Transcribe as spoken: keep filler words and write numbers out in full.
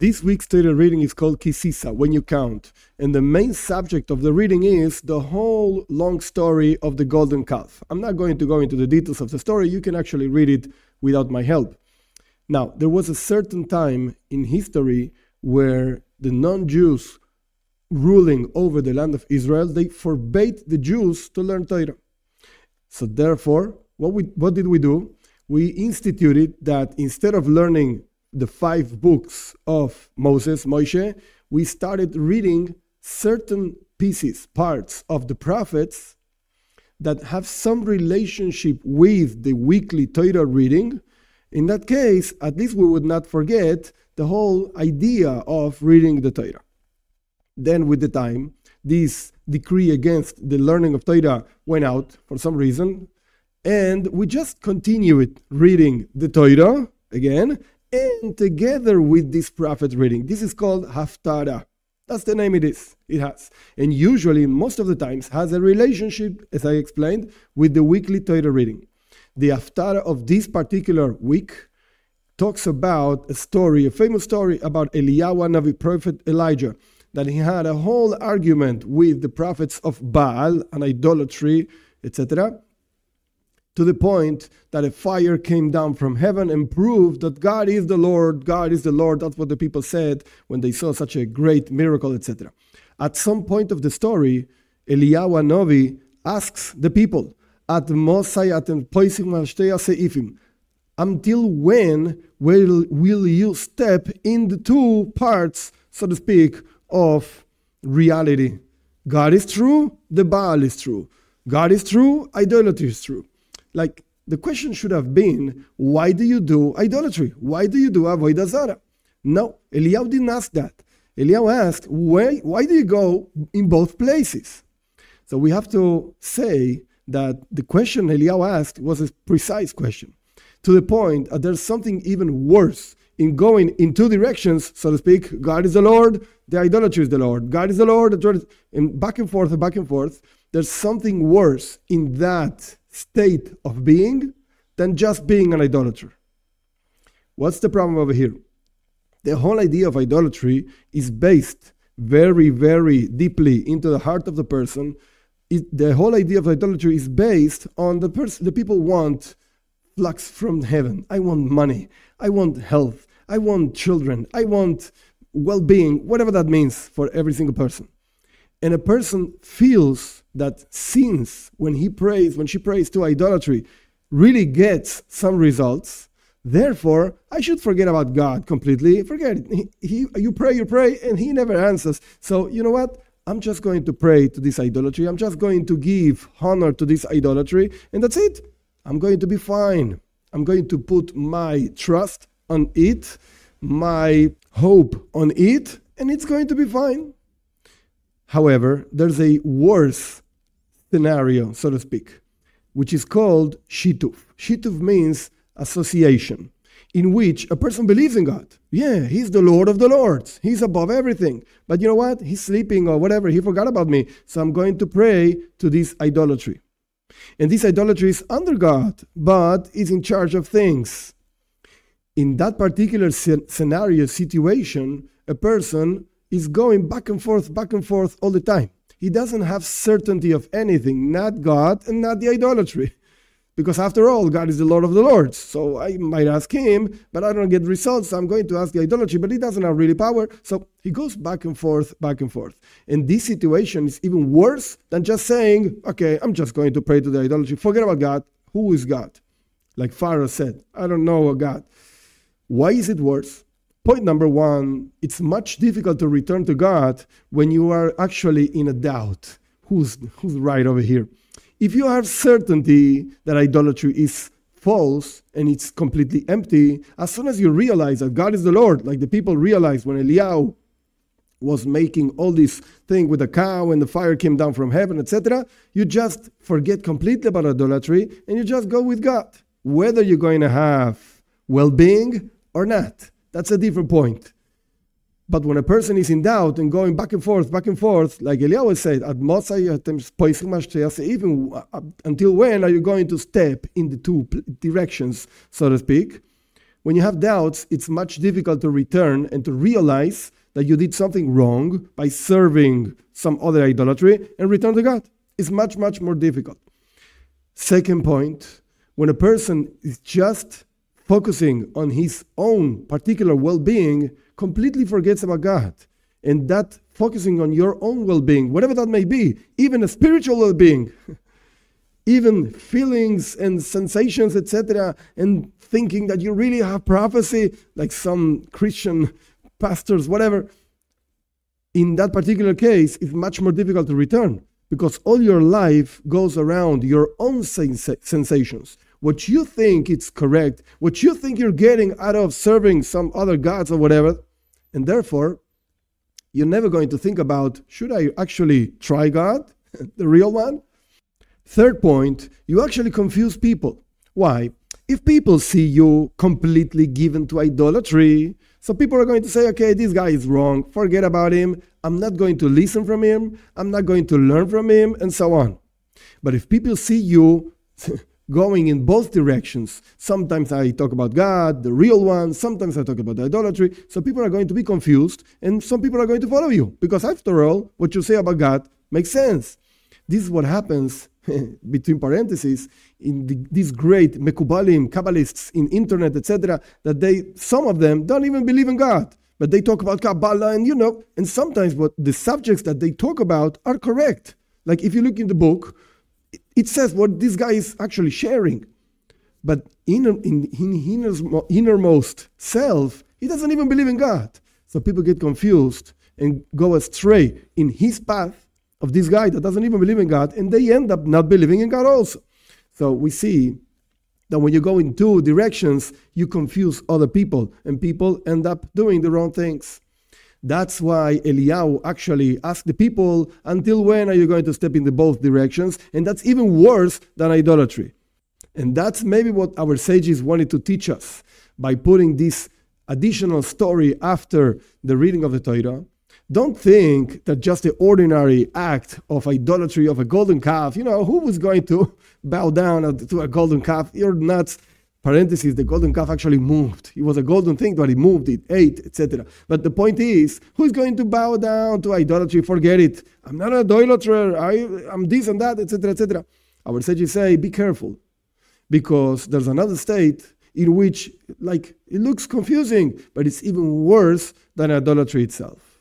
This week's Torah reading is called Kisisa, when you count. And the main subject of the reading is the whole long story of the golden calf. I'm not going to go into the details of the story. You can actually read it without my help. Now, there was a certain time in history where the non-Jews ruling over the land of Israel, they forbade the Jews to learn Torah. So therefore, what we what did we do? We instituted that instead of learning the five books of Moses, Moshe, we started reading certain pieces, parts of the prophets that have some relationship with the weekly Torah reading. In that case, at least we would not forget the whole idea of reading the Torah. Then with the time, this decree against the learning of Torah went out for some reason, and we just continued reading the Torah again, and together with this prophet reading. This is called Haftarah. That's the name it is. It has. And usually, most of the times, has a relationship, as I explained, with the weekly Torah reading. The Haftarah of this particular week talks about a story, a famous story about Eliyahu Navi, prophet Elijah, that he had a whole argument with the prophets of Baal and idolatry, et cetera, to the point that a fire came down from heaven and proved that God is the Lord, God is the Lord. That's what the people said when they saw such a great miracle, et cetera. At some point of the story, Eliyahu Navi asks the people, "At Mosai atem poisim shtei seifim." Until when will, will you step in the two parts, so to speak, of reality? God is true, the Baal is true. God is true, idolatry is true. Like, the question should have been, why do you do idolatry? Why do you do avodah zarah? No, Eliyahu didn't ask that. Eliyahu asked, why, why do you go in both places? So we have to say that the question Eliyahu asked was a precise question, to the point that there's something even worse in going in two directions, so to speak. God is the Lord, the idolatry is the Lord. God is the Lord, and back and forth and back and forth. There's something worse in that state of being than just being an idolater. What's the problem over here? The whole idea of idolatry is based very, very deeply into the heart of the person. It, the whole idea of idolatry is based on the person. The people want flux from heaven. I want money. I want health. I want children. I want well-being, whatever that means for every single person. And a person feels that since when he prays, when she prays to idolatry, really gets some results, therefore, I should forget about God completely. Forget it. He, he, you pray, you pray, and he never answers. So, you know what? I'm just going to pray to this idolatry. I'm just going to give honor to this idolatry, and that's it. I'm going to be fine. I'm going to put my trust on it, my hope on it, and it's going to be fine. However, there's a worse scenario, so to speak, which is called shituf. Shituf means association, in which a person believes in God. Yeah, he's the Lord of the Lords. He's above everything. But you know what? He's sleeping or whatever. He forgot about me. So I'm going to pray to this idolatry. And this idolatry is under God, but is in charge of things. In that particular scenario, situation, a person is going back and forth, back and forth all the time. He doesn't have certainty of anything, not God and not the idolatry. Because after all, God is the Lord of the Lords. So I might ask him, but I don't get results. So I'm going to ask the idolatry, but he doesn't have really power. So he goes back and forth, back and forth. And this situation is even worse than just saying, okay, I'm just going to pray to the idolatry. Forget about God. Who is God? Like Pharaoh said, I don't know a God. Why is it worse? Point number one, it's much difficult to return to God when you are actually in a doubt. Who's, who's right over here? If you have certainty that idolatry is false and it's completely empty, as soon as you realize that God is the Lord, like the people realized when Eliyahu was making all this thing with the cow and the fire came down from heaven, et cetera, you just forget completely about idolatry and you just go with God, whether you're going to have well-being or not. That's a different point. But when a person is in doubt and going back and forth, back and forth, like Eliyahu said, until when are you going to step in the two directions, so to speak? When you have doubts, it's much difficult to return and to realize that you did something wrong by serving some other idolatry and return to God. It's much, much more difficult. Second point, when a person is just focusing on his own particular well-being, completely forgets about God. And that focusing on your own well-being, whatever that may be, even a spiritual well-being, even feelings and sensations, et cetera, and thinking that you really have prophecy, like some Christian pastors, whatever, in that particular case, it's much more difficult to return because all your life goes around your own sens- sensations. What you think is correct, what you think you're getting out of serving some other gods or whatever, and therefore, you're never going to think about, should I actually try God, the real one? Third point, you actually confuse people. Why? If people see you completely given to idolatry, so people are going to say, okay, this guy is wrong, forget about him, I'm not going to listen from him, I'm not going to learn from him, and so on. But if people see you going in both directions, sometimes I talk about God, the real one, sometimes I talk about idolatry, so people are going to be confused, and some people are going to follow you, because after all, what you say about God makes sense. This is what happens, between parentheses, in the, these great Mekubalim, Kabbalists in internet, et cetera, that they, some of them don't even believe in God, but they talk about Kabbalah, and you know, and sometimes what the subjects that they talk about are correct. Like if you look in the book, it, it says what this guy is actually sharing, but in, in, in innermost self, he doesn't even believe in God. So people get confused and go astray in his path of this guy that doesn't even believe in God, and they end up not believing in God also. So we see that when you go in two directions, you confuse other people, and people end up doing the wrong things. That's why Eliyahu actually asked the people, until when are you going to step in the both directions? And that's even worse than idolatry. And that's maybe what our sages wanted to teach us by putting this additional story after the reading of the Torah. Don't think that just the ordinary act of idolatry of a golden calf, you know, who was going to bow down to a golden calf? You're nuts. Parentheses, the golden calf actually moved. It was a golden thing, but it moved, it ate, et cetera. But the point is, who's going to bow down to idolatry? Forget it. I'm not an idolater. I, I'm this and that, et cetera, et cetera. Our sages say, be careful, because there's another state in which, like, it looks confusing, but it's even worse than idolatry itself.